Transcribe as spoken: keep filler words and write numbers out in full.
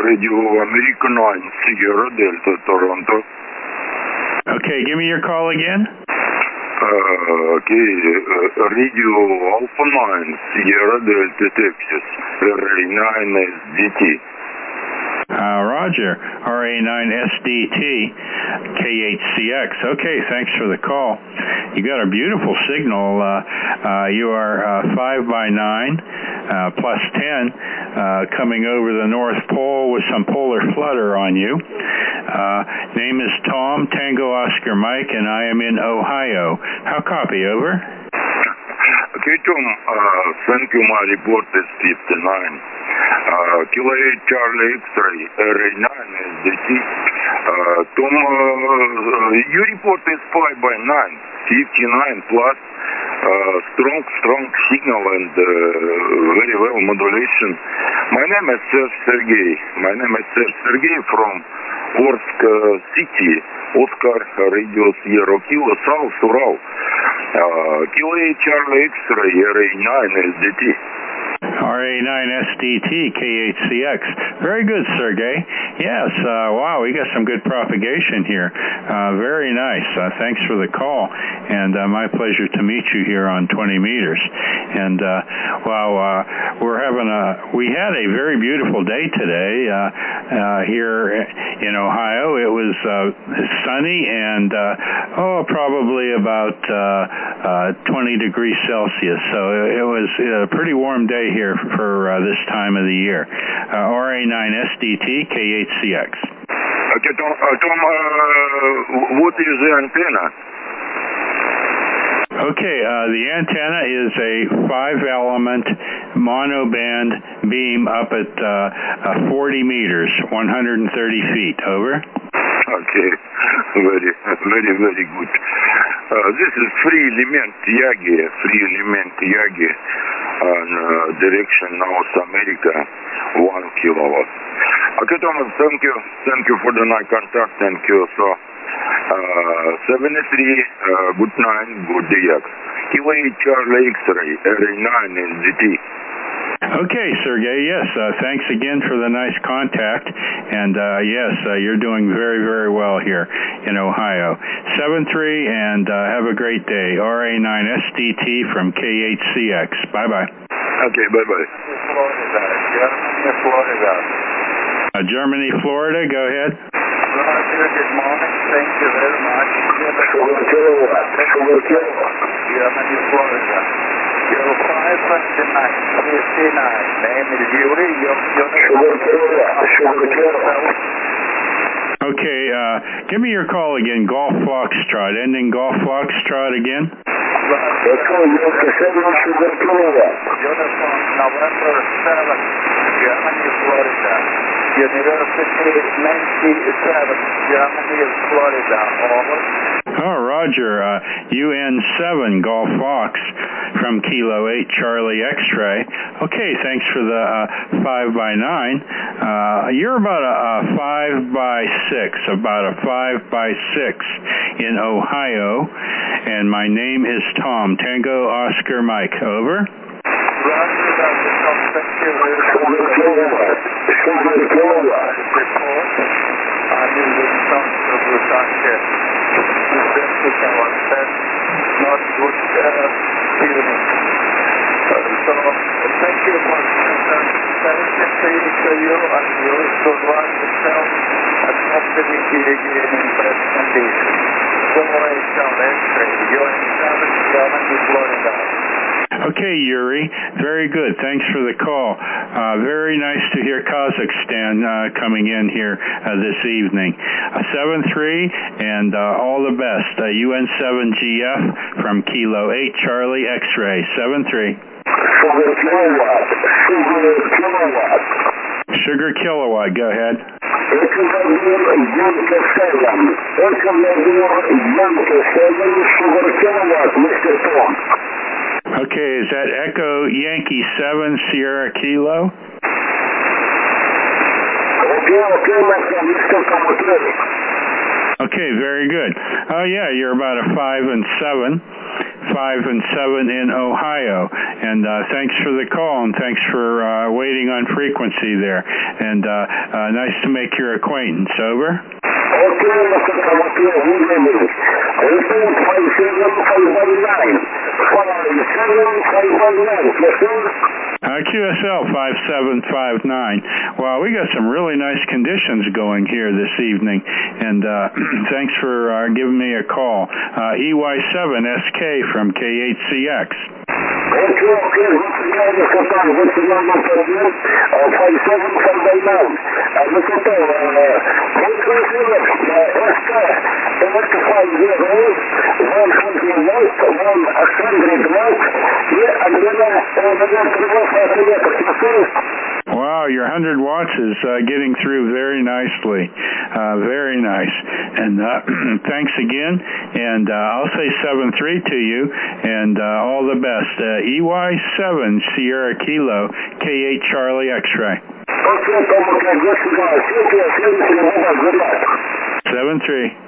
Radio American nine, Sierra Delta, Toronto. Okay, give me your call again. Uh, okay, uh, Radio Alpha nine, Sierra Delta, Texas, R A nine S D T. Uh, Roger, R A nine S D T, K H C X. Okay, thanks for the call. You got a beautiful signal. Uh, uh, you are uh, five by nine, uh, plus ten, uh, coming over the North Pole with some polar flutter on you. Uh, name is Tom, Tango Oscar Mike, and I am in Ohio. How copy, over? Okay, Tom, uh, thank you. My report is fifty-nine. Uh, Kilo eight Charlie X-ray, R A nine S D T. Uh, Tom, uh, your report is five by nine, fifty-nine plus. Uh, strong, strong signal and uh, very well modulation. My name is Serge Sergey. My name is Serge Sergey from Orsk uh, City, Oscar Radio Sierra Kilo, South Ural. Uh, Kilo eight Charlie X-ray, R A nine S D T. R A nine S D T, K H C X. Very good, Sergey. Yes, uh, wow, we got some good propagation here. Uh, very nice. Uh, thanks for the call, and uh, my pleasure to meet you here on twenty meters. And uh, wow, uh, we're having a, we had a very beautiful day today uh, uh, here in Ohio. It was uh, sunny and, uh, oh, probably about uh, uh, twenty degrees Celsius. So it was a pretty warm day here for uh, this time of the year. Uh, R A nine S D T, K H C X. Okay, Tom, uh, Tom uh, what is the antenna? Okay, uh, the antenna is a five-element monoband beam up at uh, uh, forty meters, one hundred thirty feet. Over. Okay, very, very, very good. Uh, this is free element Yagi, free element Yagi on uh, direction North America, one kilowatt. Okay, Thomas, thank you. Thank you for the night contact. Thank you. So, uh, seventy-three, uh, good nine, good D X. Kilo eight Charlie X-ray, R A nine S D T. Okay, Sergey, yes, uh, thanks again for the nice contact, and uh, yes, uh, you're doing very, very well here in Ohio. seven three, and uh, have a great day. R A nine S D T from K H C X. Bye-bye. Okay, bye-bye. Germany, Florida. Uh, Germany, Florida, go ahead. Roger, good morning. Thank you very much. Germany, Florida. You're five twenty-nine, fifty-nine. Name is Yuri. Okay, uh, give me your call again. Golf Foxtrot. Ending Golf Foxtrot again. Uniform November seventh, Germany, Florida. University ninety-seven, Germany, Florida. Over. Oh, Roger. Uh, U N seven Golf Fox from Kilo eight Charlie X-ray. Okay, thanks for the uh, five by nine. Uh, you're about a, a five by six, about a five by six in Ohio, and my name is Tom, Tango Oscar Mike. Over. Roger, Doctor Tom, thank you very much. Report. I'm using some of the target. Not good uh, feeling. Uh, so, thank you for presenting to you and you should run yourself at company again in best condition. So, I shall X-ray. You're in seven, Germany, Florida. Okay, Yuri. Very good. Thanks for the call. Uh, very nice to hear Kazakhstan uh, coming in here uh, this evening. Uh, seven three, and uh, all the best. Uh, U N seven G F from Kilo eight Charlie X-ray. seven three. Sugar kilowatt. Sugar kilowatt. Sugar kilowatt. Go ahead. Sugar kilowatt, Mister Tom. Okay, is that Echo Yankee seven Sierra Kilo? Okay, very good. Oh yeah, you're about a five and seven. five, and seven in Ohio. And uh, thanks for the call, and thanks for uh, waiting on frequency there. And uh, uh, nice to make your acquaintance. Over. Okay, Mister Camacho, who is it? Report five seven five one nine. five seven five one nine, yes, sir? Uh, Q S L five seven five nine. Well, we got some really nice conditions going here this evening, and uh, thanks for uh, giving me a call. Uh, E Y seven S K from K H C X. Okay, okay, what's the name, Mister Tom? What's the number for you? Uh, five seven five one nine. Uh, Mister Tom, uh, what do you think of uh, S K? Electrified vehicles, one hundred volt, one hundred volt, yeah, and then uh, wow, your one hundred watts is uh, getting through very nicely. Uh, very nice. And uh, thanks again. And uh, I'll say seven three to you. And uh, all the best. Uh, E Y seven Sierra Kilo, K eight Charlie X-Ray. Okay, Tom, okay, good to go. Good luck. seven three.